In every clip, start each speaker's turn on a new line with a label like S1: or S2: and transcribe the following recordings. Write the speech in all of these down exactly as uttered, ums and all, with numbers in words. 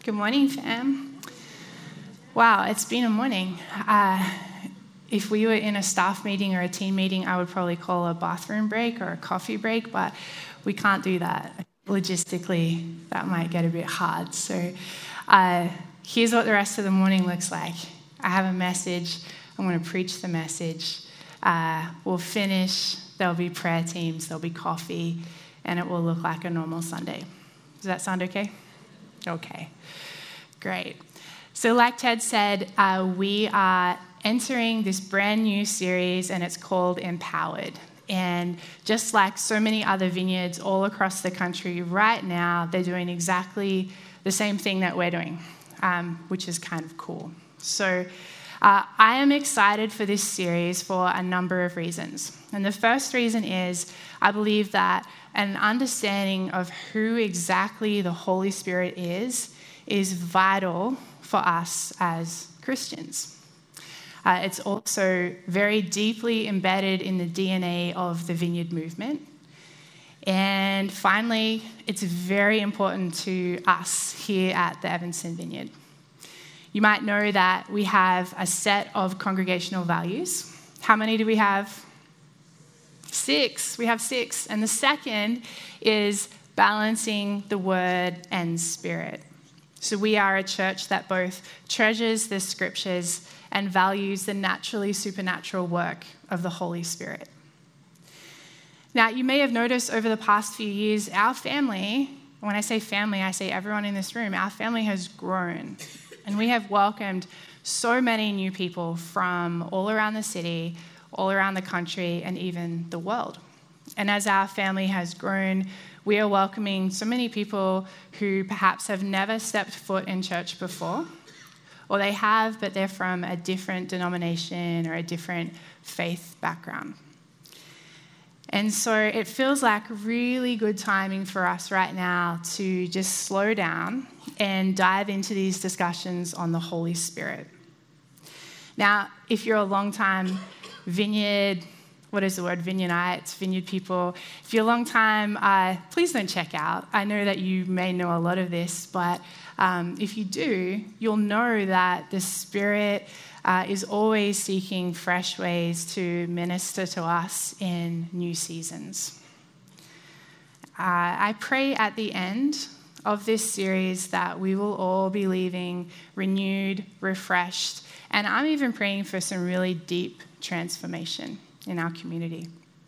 S1: Good morning, fam. Wow, it's been a morning. Uh, if we were in a staff meeting or a team meeting, I would probably call a bathroom break or a coffee break, but we can't do that. Logistically, that might get a bit hard. So uh, here's what the rest of the morning looks like. I have a message. I'm going to preach the message. Uh, we'll finish. There'll be prayer teams. There'll be coffee. And it will look like a normal Sunday. Does that sound okay? Okay, great. So like Ted said, uh, we are entering this brand new series, and it's called Empowered. And just like so many other vineyards all across the country right now, they're doing exactly the same thing that we're doing, um, which is kind of cool. So uh, I am excited for this series for a number of reasons. And the first reason is I believe that an understanding of who exactly the Holy Spirit is is vital for us as Christians. Uh, it's also very deeply embedded in the D N A of the Vineyard movement. And finally, it's very important to us here at the Evanston Vineyard. You might know that we have a set of congregational values. How many do we have? Six. We have six. And the second is balancing the word and spirit. So we are a church that both treasures the scriptures and values the naturally supernatural work of the Holy Spirit. Now, you may have noticed over the past few years, our family, when I say family, I say everyone in this room, our family has grown. And we have welcomed so many new people from all around the city, all around the country, and even the world. And as our family has grown, we are welcoming so many people who perhaps have never stepped foot in church before, or they have, but they're from a different denomination or a different faith background. And so it feels like really good timing for us right now to just slow down and dive into these discussions on the Holy Spirit. Now, if you're a long-time Vineyard, what is the word? Vineyardites, Vineyard people. If you're a long time, uh, please don't check out. I know that you may know a lot of this, but um, if you do, you'll know that the Spirit uh, is always seeking fresh ways to minister to us in new seasons. Uh, I pray at the end of this series that we will all be leaving renewed, refreshed, and I'm even praying for some really deep transformation in our community.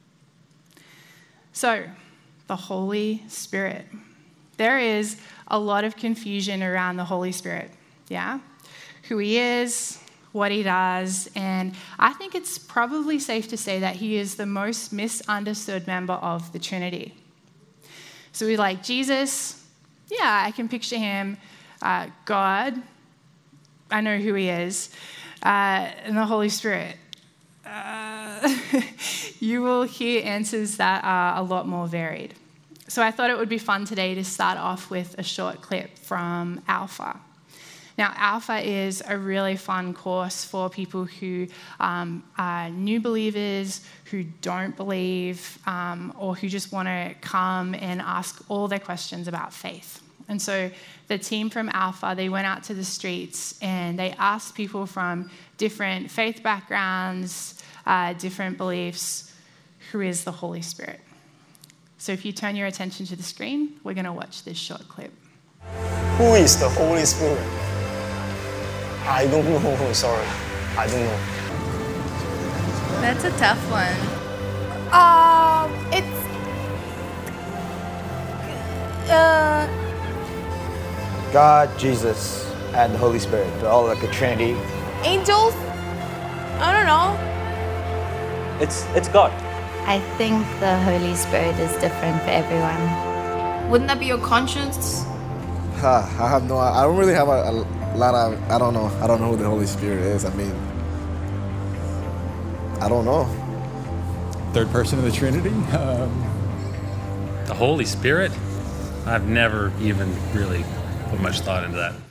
S1: So, the Holy Spirit. There is a lot of confusion around the Holy Spirit, yeah? Who he is, what he does, and I think it's probably safe to say that he is the most misunderstood member of the Trinity. So we like Jesus, yeah, I can picture him. Uh, God, I know who he is. Uh, and the Holy Spirit. Uh, you will hear answers that are a lot more varied. So I thought it would be fun today to start off with a short clip from Alpha. Now, Alpha is a really fun course for people who um, are new believers, who don't believe, um, or who just want to come and ask all their questions about faith. And so the team from Alpha, they went out to the streets and they asked people from different faith backgrounds, uh, different beliefs, who is the Holy Spirit? So if you turn your attention to the screen, we're going to watch this short clip.
S2: Who is the Holy Spirit? I don't know. Sorry. I don't know.
S3: That's a tough one.
S4: Um, it's... Uh...
S5: God, Jesus, and the Holy Spirit. They're all like a trinity.
S4: Angels? I don't know.
S6: It's it's God.
S7: I think the Holy Spirit is different for everyone.
S3: Wouldn't that be your conscience?
S8: Huh, I have no, I don't really have a, a lot of, I don't know. I don't know who the Holy Spirit is. I mean, I don't know.
S9: Third person of the Trinity? Um,
S10: the Holy Spirit? I've never even really put much thought into that.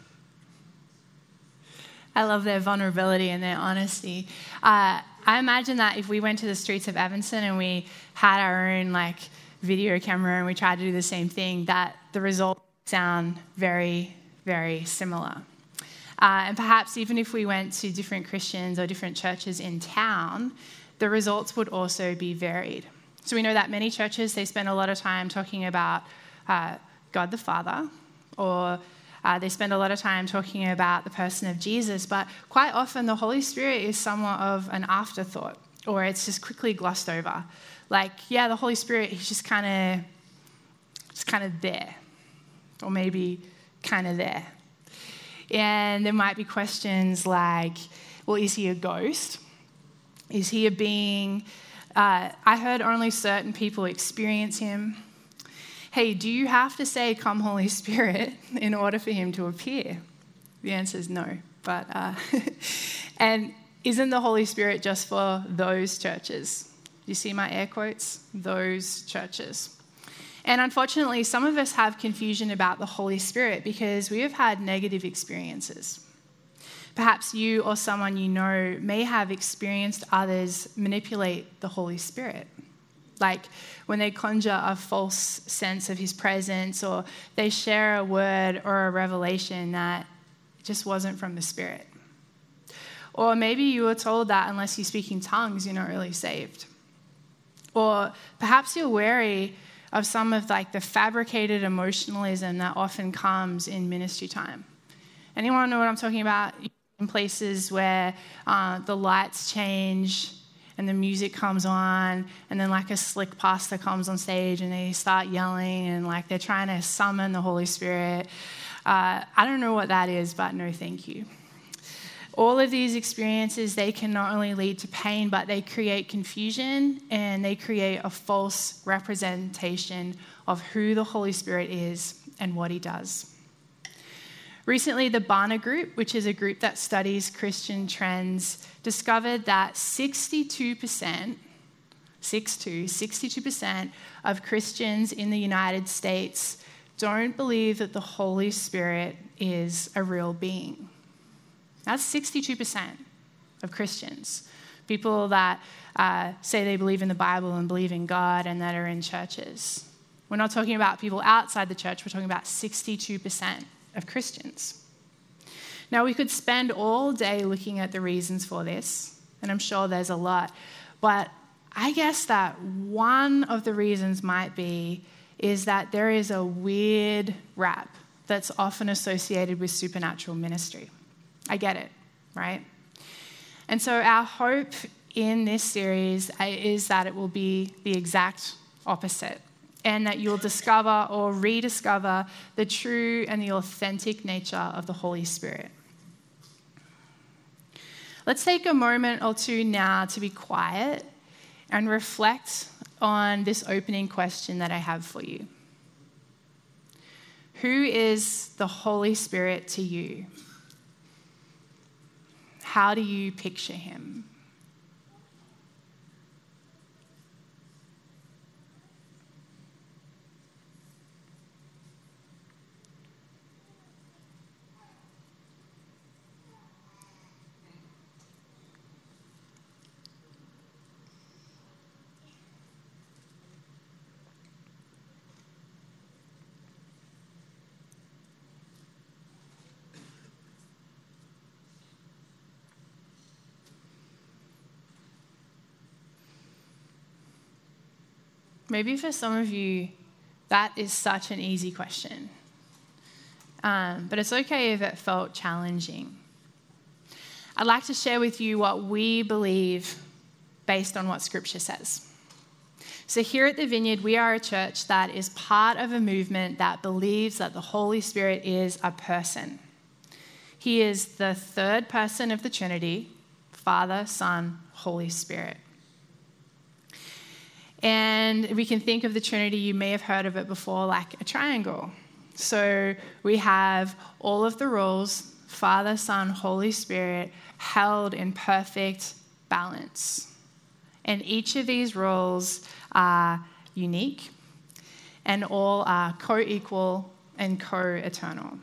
S1: I love their vulnerability and their honesty. Uh, I imagine that if we went to the streets of Evanston and we had our own like video camera and we tried to do the same thing, that the results sound very, very similar. Uh, and perhaps even if we went to different Christians or different churches in town, the results would also be varied. So we know that many churches, they spend a lot of time talking about uh, God the Father, or uh, they spend a lot of time talking about the person of Jesus, but quite often the Holy Spirit is somewhat of an afterthought, or it's just quickly glossed over. Like, yeah, the Holy Spirit, he's just kind of, just kind of there, or maybe kind of there. And there might be questions like, well, is he a ghost? Is he a being? Uh, I heard only certain people experience him. Hey, do you have to say, come Holy Spirit, in order for him to appear? The answer is no. But uh, and isn't the Holy Spirit just for those churches? You see my air quotes? Those churches. And unfortunately, some of us have confusion about the Holy Spirit because we have had negative experiences. Perhaps you or someone you know may have experienced others manipulate the Holy Spirit. Like when they conjure a false sense of his presence, or they share a word or a revelation that just wasn't from the Spirit. Or maybe you were told that unless you speak in tongues, you're not really saved. Or perhaps you're wary of some of like the fabricated emotionalism that often comes in ministry time. Anyone know what I'm talking about? In places where uh, the lights change and the music comes on, and then like a slick pastor comes on stage and they start yelling and like they're trying to summon the Holy Spirit. Uh, I don't know what that is, but no thank you. All of these experiences, they can not only lead to pain, but they create confusion and they create a false representation of who the Holy Spirit is and what he does. Recently, the Barna Group, which is a group that studies Christian trends, discovered that sixty-two percent, six-two, sixty-two percent of Christians in the United States don't believe that the Holy Spirit is a real being. That's sixty-two percent of Christians, people that uh, say they believe in the Bible and believe in God and that are in churches. We're not talking about people outside the church, we're talking about sixty-two percent of Christians. Now, we could spend all day looking at the reasons for this, and I'm sure there's a lot, but I guess that one of the reasons might be is that there is a weird rap that's often associated with supernatural ministry. I get it, right? And so our hope in this series is that it will be the exact opposite, and that you'll discover or rediscover the true and the authentic nature of the Holy Spirit. Let's take a moment or two now to be quiet and reflect on this opening question that I have for you. Who is the Holy Spirit to you? How do you picture him? Maybe for some of you, that is such an easy question. Um, but it's okay if it felt challenging. I'd like to share with you what we believe based on what Scripture says. So here at the Vineyard, we are a church that is part of a movement that believes that the Holy Spirit is a person. He is the third person of the Trinity, Father, Son, Holy Spirit. And we can think of the Trinity, you may have heard of it before, like a triangle. So we have all of the roles, Father, Son, Holy Spirit, held in perfect balance. And each of these roles are unique, and all are co-equal and co-eternal.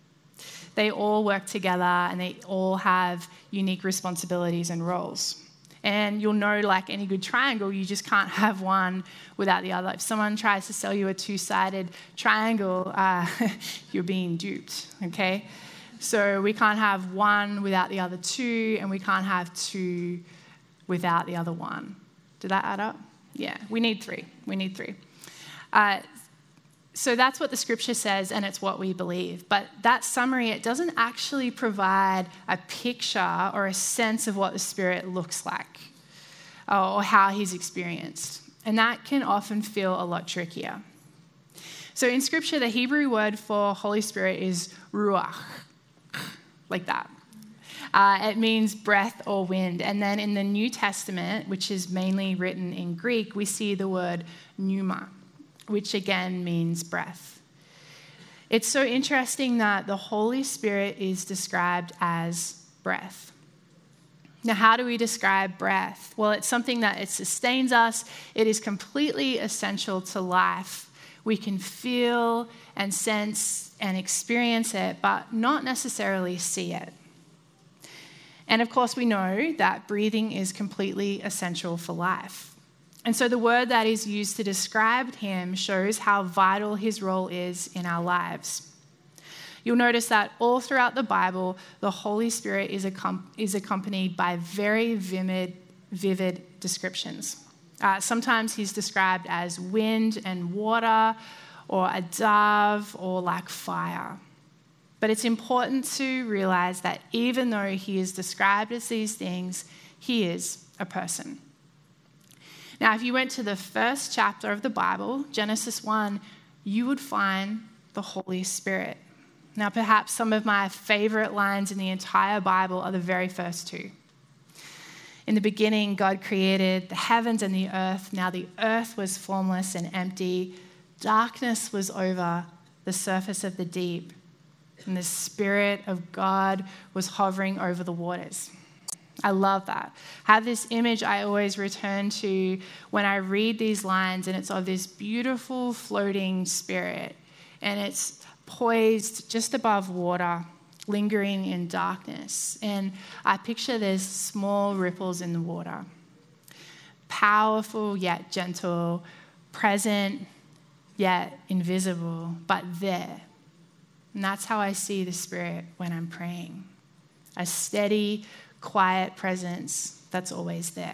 S1: They all work together, and they all have unique responsibilities and roles. And you'll know, like any good triangle, you just can't have one without the other. If someone tries to sell you a two-sided triangle, uh, you're being duped, okay? So we can't have one without the other two, and we can't have two without the other one. Did that add up? Yeah, we need three. We need three. Uh, so that's what the scripture says, and it's what we believe. But that summary, it doesn't actually provide a picture or a sense of what the Spirit looks like or how he's experienced. And that can often feel a lot trickier. So in scripture, the Hebrew word for Holy Spirit is ruach, like that. Uh, it means breath or wind. And then in the New Testament, which is mainly written in Greek, we see the word pneuma, which again means breath. It's so interesting that the Holy Spirit is described as breath. Now, how do we describe breath? Well, it's something that it sustains us. It is completely essential to life. We can feel and sense and experience it, but not necessarily see it. And of course, we know that breathing is completely essential for life. And so the word that is used to describe him shows how vital his role is in our lives. You'll notice that all throughout the Bible, the Holy Spirit is, accom- is accompanied by very vivid, vivid descriptions. Uh, sometimes he's described as wind and water, or a dove, or like fire. But it's important to realize that even though he is described as these things, he is a person. Now, if you went to the first chapter of the Bible, Genesis one, you would find the Holy Spirit. Now, perhaps some of my favorite lines in the entire Bible are the very first two. In the beginning, God created the heavens and the earth. Now the earth was formless and empty. Darkness was over the surface of the deep, and the Spirit of God was hovering over the waters. I love that. I have this image I always return to when I read these lines, and it's of this beautiful floating spirit, and it's poised just above water, lingering in darkness. And I picture there's small ripples in the water. Powerful yet gentle, present yet invisible, but there. And that's how I see the Spirit when I'm praying. A steady, quiet presence that's always there.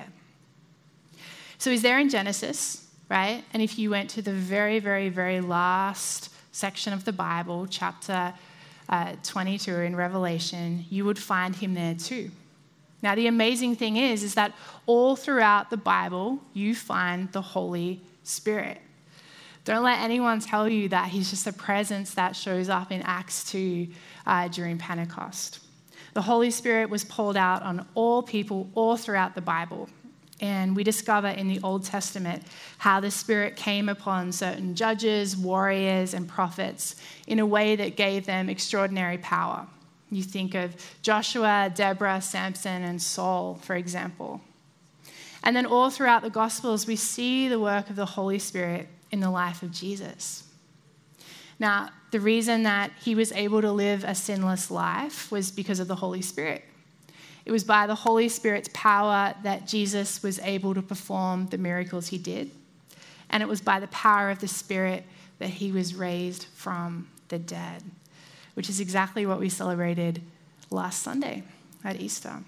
S1: So he's there in Genesis, right? And if you went to the very, very, very last section of the Bible, chapter uh, twenty-two in Revelation, you would find him there too. Now, the amazing thing is, is that all throughout the Bible, you find the Holy Spirit. Don't let anyone tell you that he's just a presence that shows up in Acts two uh, during Pentecost. The Holy Spirit was poured out on all people all throughout the Bible. And we discover in the Old Testament how the Spirit came upon certain judges, warriors, and prophets in a way that gave them extraordinary power. You think of Joshua, Deborah, Samson, and Saul, for example. And then all throughout the Gospels, we see the work of the Holy Spirit in the life of Jesus. Now, the reason that he was able to live a sinless life was because of the Holy Spirit. It was by the Holy Spirit's power that Jesus was able to perform the miracles he did. And it was by the power of the Spirit that he was raised from the dead, which is exactly what we celebrated last Sunday at Easter.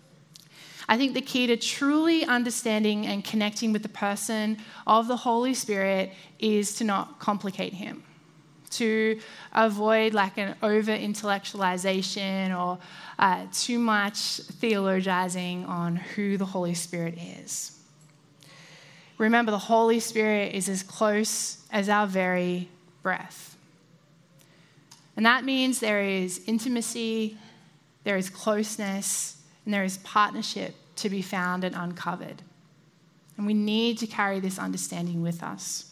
S1: I think the key to truly understanding and connecting with the person of the Holy Spirit is to not complicate him, to avoid like an over-intellectualization or uh, too much theologizing on who the Holy Spirit is. Remember, the Holy Spirit is as close as our very breath. And that means there is intimacy, there is closeness, and there is partnership to be found and uncovered. And we need to carry this understanding with us.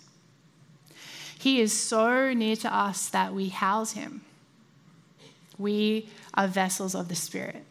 S1: He is so near to us that we house him. We are vessels of the Spirit.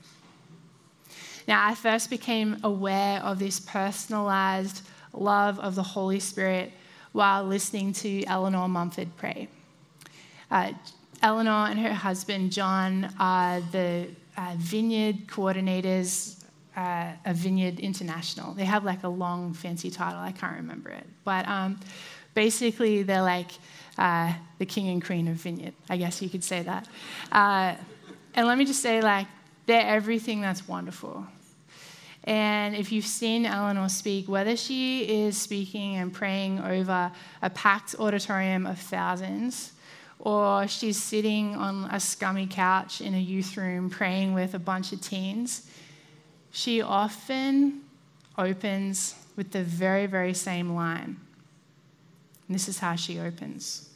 S1: Now, I first became aware of this personalized love of the Holy Spirit while listening to Eleanor Mumford pray. Uh, Eleanor and her husband, John, are the uh, vineyard coordinators uh, a Vineyard International. They have like a long fancy title. I can't remember it. But um, basically they're like uh, the king and queen of Vineyard. I guess you could say that. Uh, and let me just say, like, they're everything that's wonderful. And if you've seen Eleanor speak, whether she is speaking and praying over a packed auditorium of thousands, or she's sitting on a scummy couch in a youth room praying with a bunch of teens, she often opens with the very, very same line. And this is how she opens.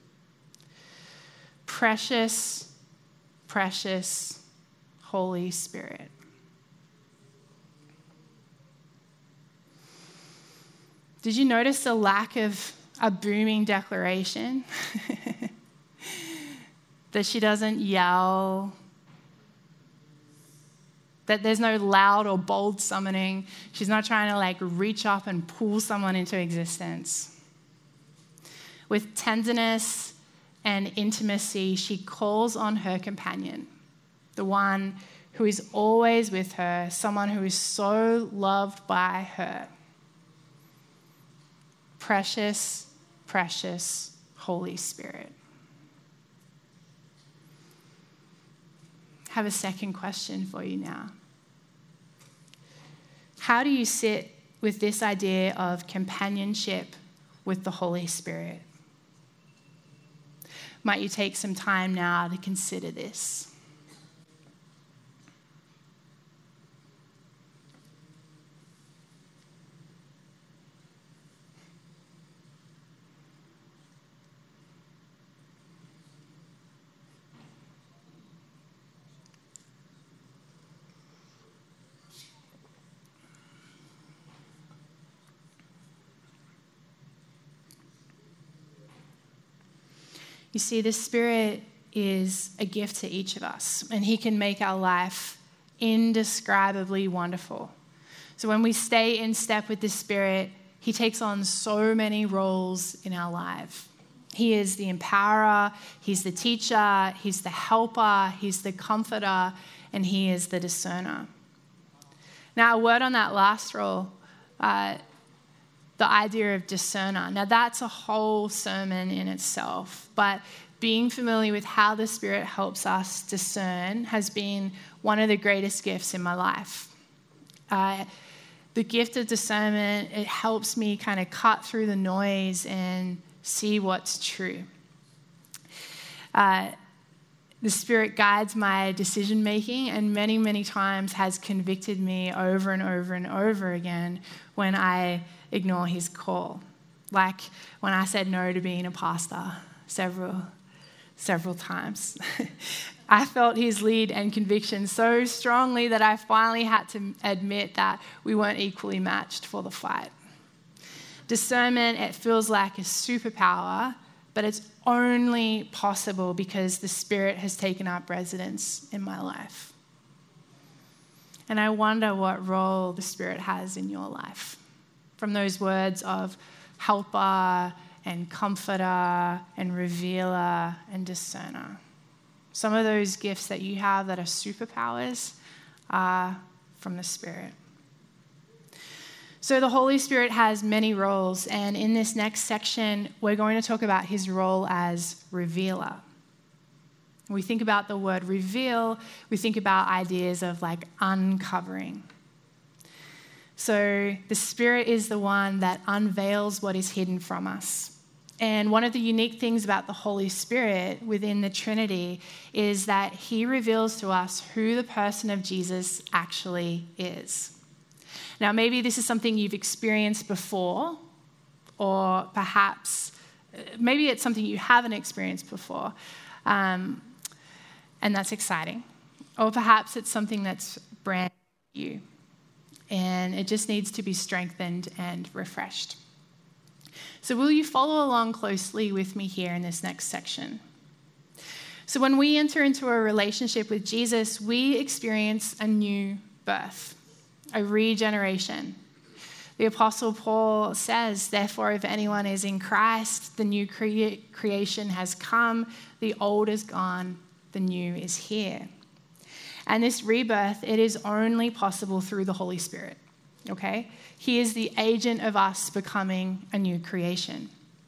S1: Precious, precious Holy Spirit. Did you notice the lack of a booming declaration? That she doesn't yell, that there's no loud or bold summoning. She's not trying to like reach up and pull someone into existence. With tenderness and intimacy, she calls on her companion, the one who is always with her, someone who is so loved by her. Precious, precious Holy Spirit. I have a second question for you now. How do you sit with this idea of companionship with the Holy Spirit? Might you take some time now to consider this? You see, the Spirit is a gift to each of us, and He can make our life indescribably wonderful. So when we stay in step with the Spirit, He takes on so many roles in our life. He is the empowerer, He's the teacher, He's the helper, He's the comforter, and He is the discerner. Now, a word on that last role, uh, the idea of discerner. Now, that's a whole sermon in itself, but being familiar with how the Spirit helps us discern has been one of the greatest gifts in my life. Uh, the gift of discernment, it helps me kind of cut through the noise and see what's true. Uh, the Spirit guides my decision-making and many, many times has convicted me over and over and over again when I ignore His call. Like when I said no to being a pastor several, several times. I felt His lead and conviction so strongly that I finally had to admit that we weren't equally matched for the fight. Discernment, it feels like a superpower, but it's only possible because the Spirit has taken up residence in my life. And I wonder what role the Spirit has in your life. From those words of helper and comforter and revealer and discerner. Some of those gifts that you have that are superpowers are from the Spirit. So the Holy Spirit has many roles, and in this next section, we're going to talk about His role as revealer. When we think about the word reveal, we think about ideas of like uncovering. So the Spirit is the one that unveils what is hidden from us. And one of the unique things about the Holy Spirit within the Trinity is that He reveals to us who the person of Jesus actually is. Now, maybe this is something you've experienced before, or perhaps, maybe it's something you haven't experienced before, um, and that's exciting. Or perhaps it's something that's brand new, and it just needs to be strengthened and refreshed. So will you follow along closely with me here in this next section? So when we enter into a relationship with Jesus, we experience a new birth, a regeneration. The Apostle Paul says, therefore, if anyone is in Christ, the new crea- creation has come, the old is gone, the new is here. And this rebirth, it is only possible through the Holy Spirit, okay? He is the agent of us becoming a new creation.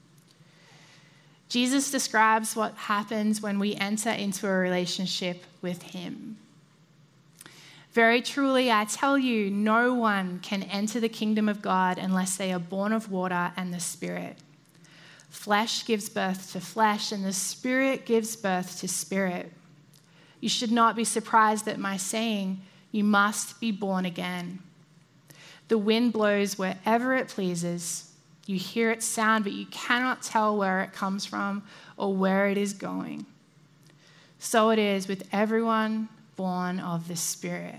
S1: Jesus describes what happens when we enter into a relationship with him. Very truly, I tell you, no one can enter the kingdom of God unless they are born of water and the Spirit. Flesh gives birth to flesh, and the Spirit gives birth to spirit. You should not be surprised at my saying, you must be born again. The wind blows wherever it pleases. You hear its sound, but you cannot tell where it comes from or where it is going. So it is with everyone born of the Spirit.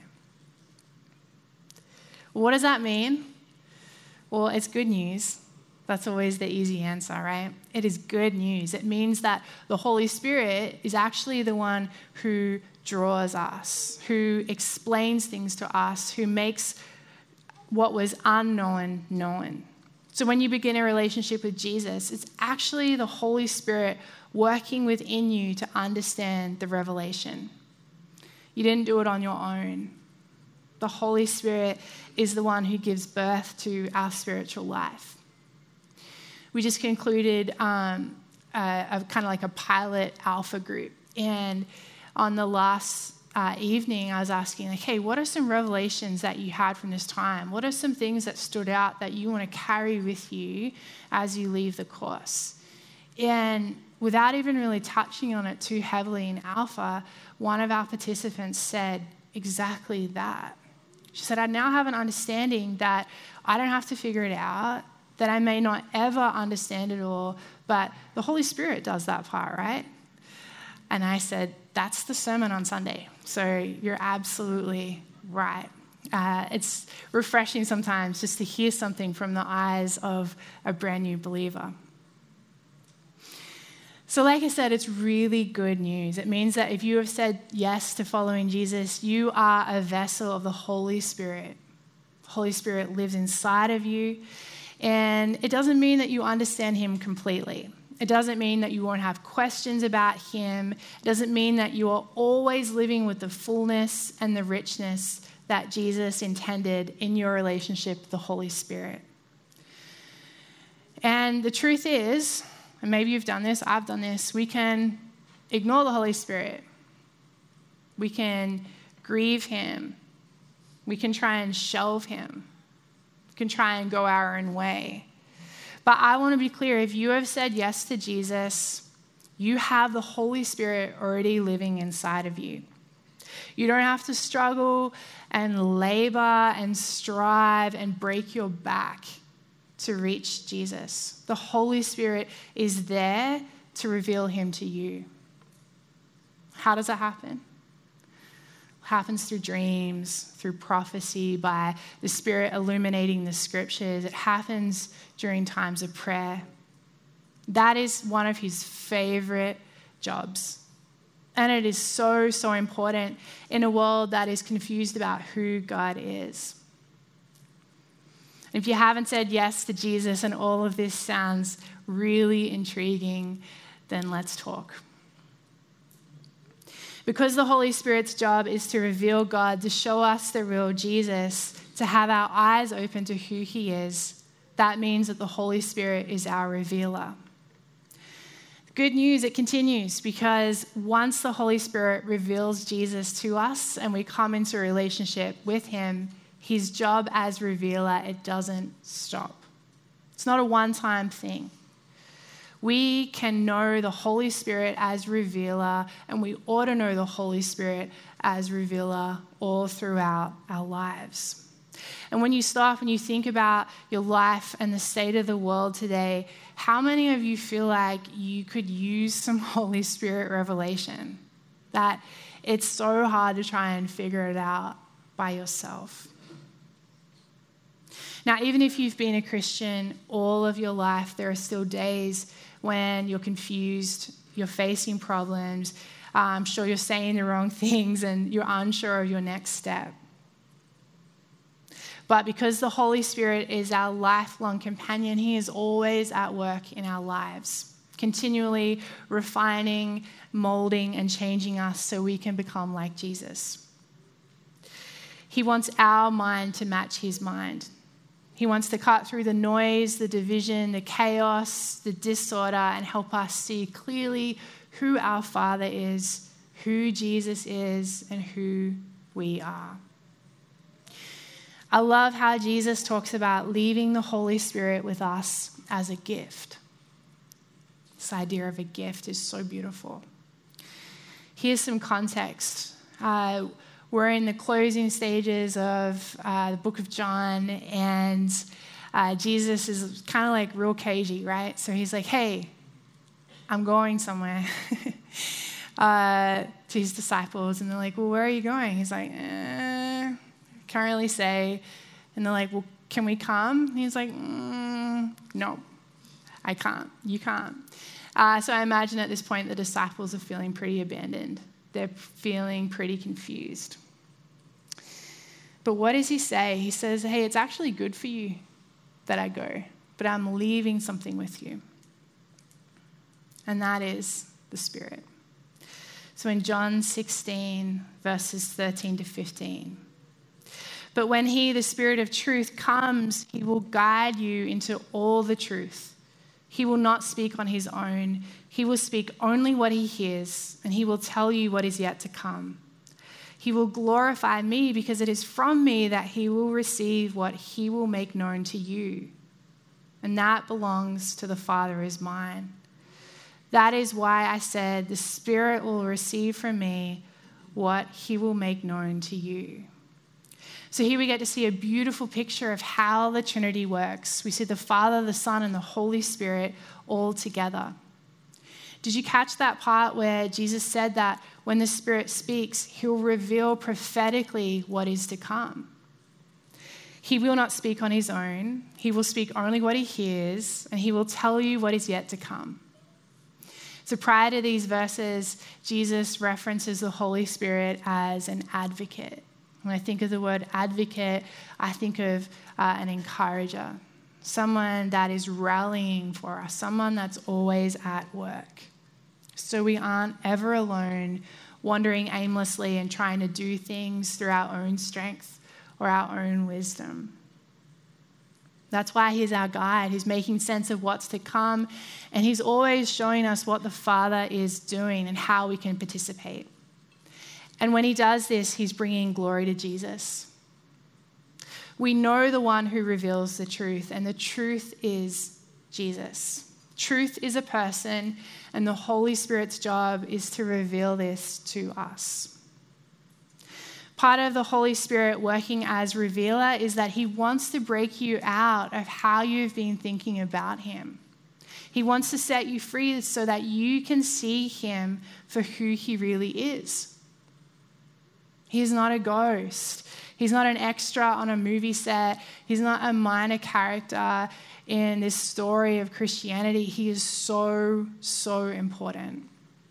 S1: What does that mean? Well, it's good news. That's always the easy answer, right? It is good news. It means that the Holy Spirit is actually the one who draws us, who explains things to us, who makes what was unknown known. So when you begin a relationship with Jesus, it's actually the Holy Spirit working within you to understand the revelation. You didn't do it on your own. The Holy Spirit is the one who gives birth to our spiritual life. We just concluded um, a, a kind of like a pilot alpha group. And on the last uh, evening, I was asking, like, hey, what are some revelations that you had from this time? What are some things that stood out that you want to carry with you as you leave the course? And without even really touching on it too heavily in alpha, one of our participants said exactly that. She said, I now have an understanding that I don't have to figure it out, that I may not ever understand it all, but the Holy Spirit does that part, right? And I said, that's the sermon on Sunday. So you're absolutely right. Uh, it's refreshing sometimes just to hear something from the eyes of a brand new believer. So like I said, it's really good news. It means that if you have said yes to following Jesus, you are a vessel of the Holy Spirit. The Holy Spirit lives inside of you. And it doesn't mean that you understand him completely. It doesn't mean that you won't have questions about him. It doesn't mean that you are always living with the fullness and the richness that Jesus intended in your relationship with the Holy Spirit. And the truth is, and maybe you've done this, I've done this, we can ignore the Holy Spirit. We can grieve him. We can try and shelve him. We can try and go our own way. But I want to be clear, if you have said yes to Jesus, you have the Holy Spirit already living inside of you. You don't have to struggle and labor and strive and break your back to reach Jesus. The Holy Spirit is there to reveal him to you. How does that happen? It happens through dreams, through prophecy, by the Spirit illuminating the scriptures. It happens during times of prayer. That is one of his favorite jobs. And it is so, so important in a world that is confused about who God is. If you haven't said yes to Jesus and all of this sounds really intriguing, then let's talk. Because the Holy Spirit's job is to reveal God, to show us the real Jesus, to have our eyes open to who he is, that means that the Holy Spirit is our revealer. Good news, it continues, because once the Holy Spirit reveals Jesus to us and we come into a relationship with him, his job as revealer, it doesn't stop. It's not a one-time thing. We can know the Holy Spirit as revealer, and we ought to know the Holy Spirit as revealer all throughout our lives. And when you stop and you think about your life and the state of the world today, how many of you feel like you could use some Holy Spirit revelation? That it's so hard to try and figure it out by yourself. Now, even if you've been a Christian all of your life, there are still days when you're confused, you're facing problems, I'm sure you're saying the wrong things, and you're unsure of your next step. But because the Holy Spirit is our lifelong companion, he is always at work in our lives, continually refining, molding, and changing us so we can become like Jesus. He wants our mind to match his mind. He wants to cut through the noise, the division, the chaos, the disorder, and help us see clearly who our Father is, who Jesus is, and who we are. I love how Jesus talks about leaving the Holy Spirit with us as a gift. This idea of a gift is so beautiful. Here's some context. Uh, we're in the closing stages of uh, the book of John, and uh, Jesus is kind of like real cagey, right? So he's like, hey, I'm going somewhere uh, to his disciples. And they're like, well, where are you going? He's like, eh, can't really say. And they're like, well, can we come? And he's like, mm, no, I can't. You can't. Uh, so I imagine at this point the disciples are feeling pretty abandoned. They're feeling pretty confused. But what does he say? He says, hey, it's actually good for you that I go, but I'm leaving something with you. And that is the Spirit. So in John sixteen, verses thirteen to fifteen, but when he, the Spirit of truth, comes, he will guide you into all the truth. He will not speak on his own. He will speak only what he hears, and he will tell you what is yet to come. He will glorify me because it is from me that he will receive what he will make known to you. And that belongs to the Father is mine. That is why I said the Spirit will receive from me what he will make known to you. So here we get to see a beautiful picture of how the Trinity works. We see the Father, the Son, and the Holy Spirit all together. Did you catch that part where Jesus said that when the Spirit speaks, he'll reveal prophetically what is to come? He will not speak on his own. He will speak only what he hears, and he will tell you what is yet to come. So prior to these verses, Jesus references the Holy Spirit as an advocate. When I think of the word advocate, I think of uh, an encourager, someone that is rallying for us, someone that's always at work. So we aren't ever alone, wandering aimlessly and trying to do things through our own strength or our own wisdom. That's why he's our guide. He's making sense of what's to come, and he's always showing us what the Father is doing and how we can participate. And when he does this, he's bringing glory to Jesus. We know the one who reveals the truth, and the truth is Jesus. Truth is a person, and the Holy Spirit's job is to reveal this to us. Part of the Holy Spirit working as revealer is that he wants to break you out of how you've been thinking about him. He wants to set you free so that you can see him for who he really is. He's not a ghost. He's not an extra on a movie set. He's not a minor character in this story of Christianity. He is so, so important.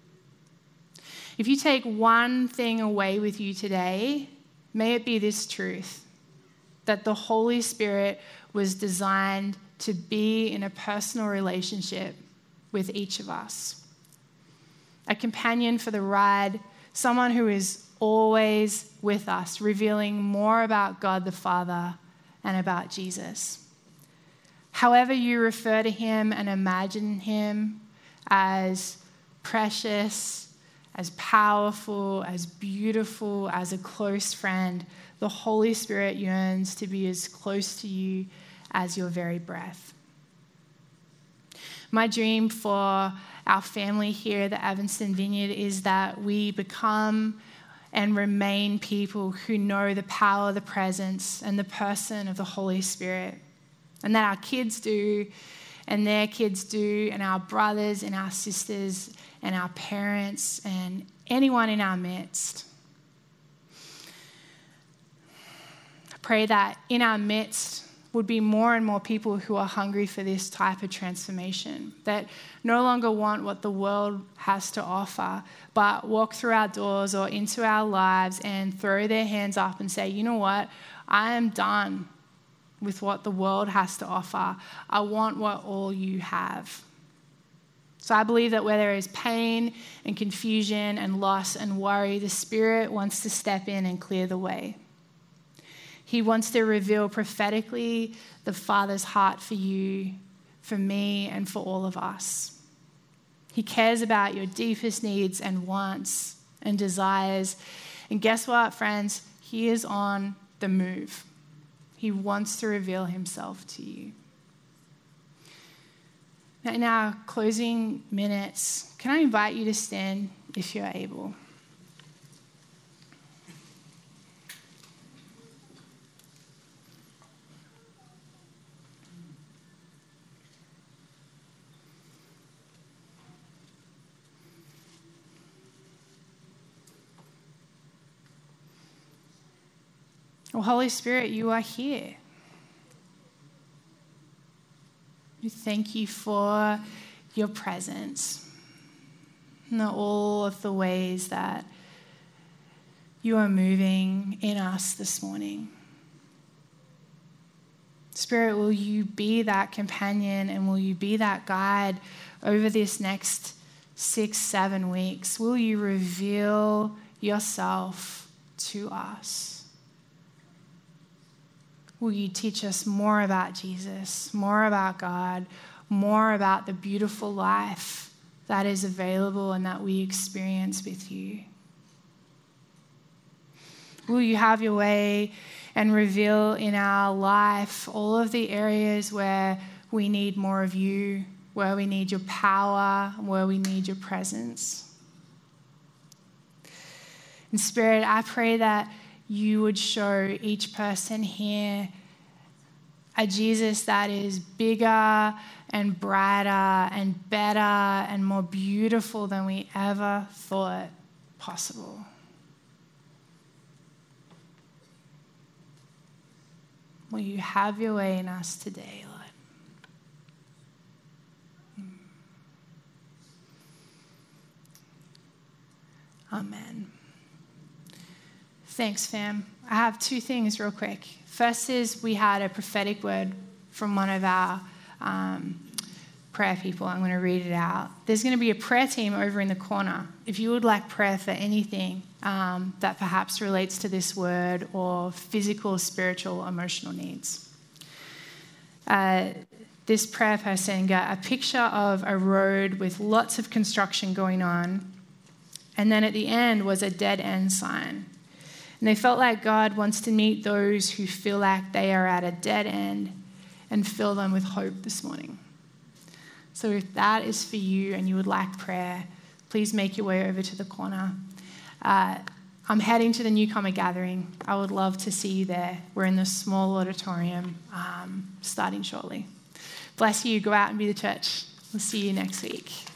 S1: If you take one thing away with you today, may it be this truth, that the Holy Spirit was designed to be in a personal relationship with each of us. A companion for the ride, someone who is always with us, revealing more about God the Father and about Jesus. However you refer to him and imagine him as precious, as powerful, as beautiful, as a close friend, the Holy Spirit yearns to be as close to you as your very breath. My dream for our family here at the Evanston Vineyard is that we become and remain people who know the power, the presence, and the person of the Holy Spirit. And that our kids do, and their kids do, and our brothers and our sisters and our parents and anyone in our midst. I pray that in our midst would be more and more people who are hungry for this type of transformation, that no longer want what the world has to offer, but walk through our doors or into our lives and throw their hands up and say, you know what, I am done with what the world has to offer. I want what all you have. So I believe that where there is pain and confusion and loss and worry, the Spirit wants to step in and clear the way. He wants to reveal prophetically the Father's heart for you, for me, and for all of us. He cares about your deepest needs and wants and desires. And guess what, friends? He is on the move. He wants to reveal himself to you. Now, in our closing minutes, can I invite you to stand if you're able? Well, Holy Spirit, you are here. We thank you for your presence and all of the ways that you are moving in us this morning. Spirit, will you be that companion and will you be that guide over this next six, seven weeks? Will you reveal yourself to us? Will you teach us more about Jesus, more about God, more about the beautiful life that is available and that we experience with you? Will you have your way and reveal in our life all of the areas where we need more of you, where we need your power, where we need your presence? And Spirit, I pray that you would show each person here a Jesus that is bigger and brighter and better and more beautiful than we ever thought possible. Will you have your way in us today, Lord? Amen. Thanks, fam. I have two things real quick. First is we had a prophetic word from one of our um, prayer people. I'm going to read it out. There's going to be a prayer team over in the corner. If you would like prayer for anything um, that perhaps relates to this word or physical, spiritual, emotional needs. Uh, this prayer person got a picture of a road with lots of construction going on, and then at the end was a dead end sign. And they felt like God wants to meet those who feel like they are at a dead end and fill them with hope this morning. So if that is for you and you would like prayer, please make your way over to the corner. Uh, I'm heading to the newcomer gathering. I would love to see you there. We're in the small auditorium um, starting shortly. Bless you. Go out and be the church. We'll see you next week.